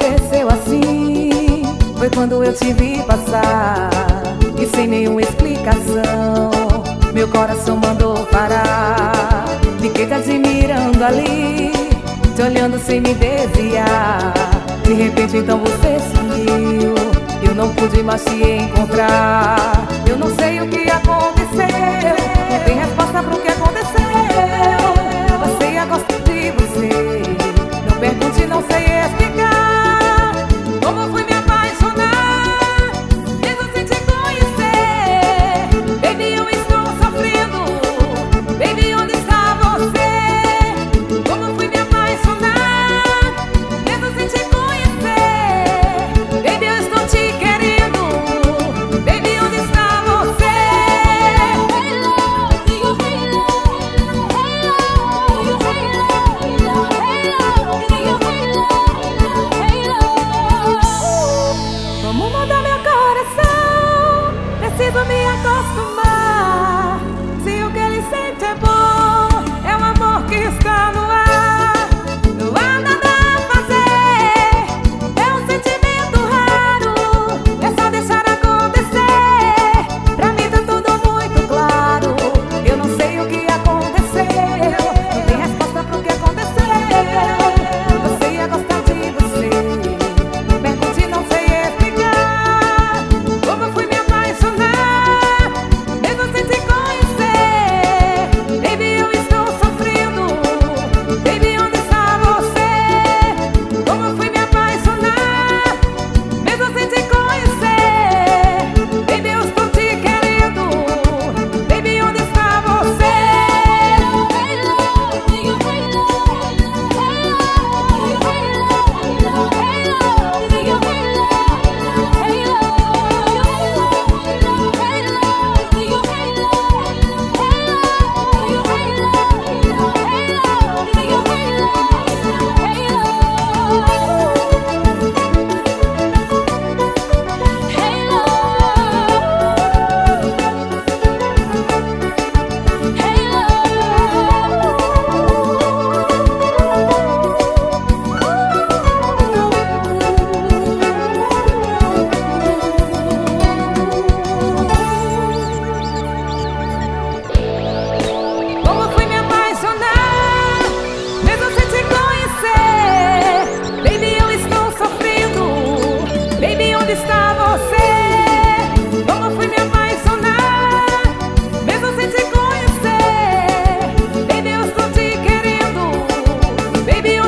aconteceu assim foi quando eu te vi passar, e sem nenhuma explicação meu coração mandou parar. Fiquei te admirando ali, te olhando sem me desviar. De repente então você sumiu, eu não pude mais te encontrar. Eu não sei o que aconteceu, não tem resposta pro que aconteceu. Passei a gostar de você, não pergunte, não sei explicar como fui me apaixonar, mesmo sem te conhecer. Baby, eu estou sofrendo, baby, onde está você? Como fui me apaixonar, mesmo sem te conhecer. Baby, eu estou te querendo, baby, onde está você? Vamos mudar meu coração, preciso me acostumar. Se o que ele sente é bom, é o amor que está no ar. Não há nada a fazer, é um sentimento raro, é só deixar acontecer. Pra mim tá tudo muito claro, eu não sei o que aconteceu, não tem resposta pro que aconteceu. Você ia gostar de você, não pergunte, não sei explicar como fui me apaixonar, mesmo sem te conhecer. Baby, eu estou sofrendo, baby, onde está você? Como fui me apaixonar, mesmo sem te conhecer. Baby, eu estou te querendo, baby, onde está você? Como fui me apaixonar, mesmo sem te conhecer. Baby, eu estou sofrendo, baby, onde está você? Como fui me apaixonar, mesmo sem te conhecer. Baby, eu estou te querendo, baby,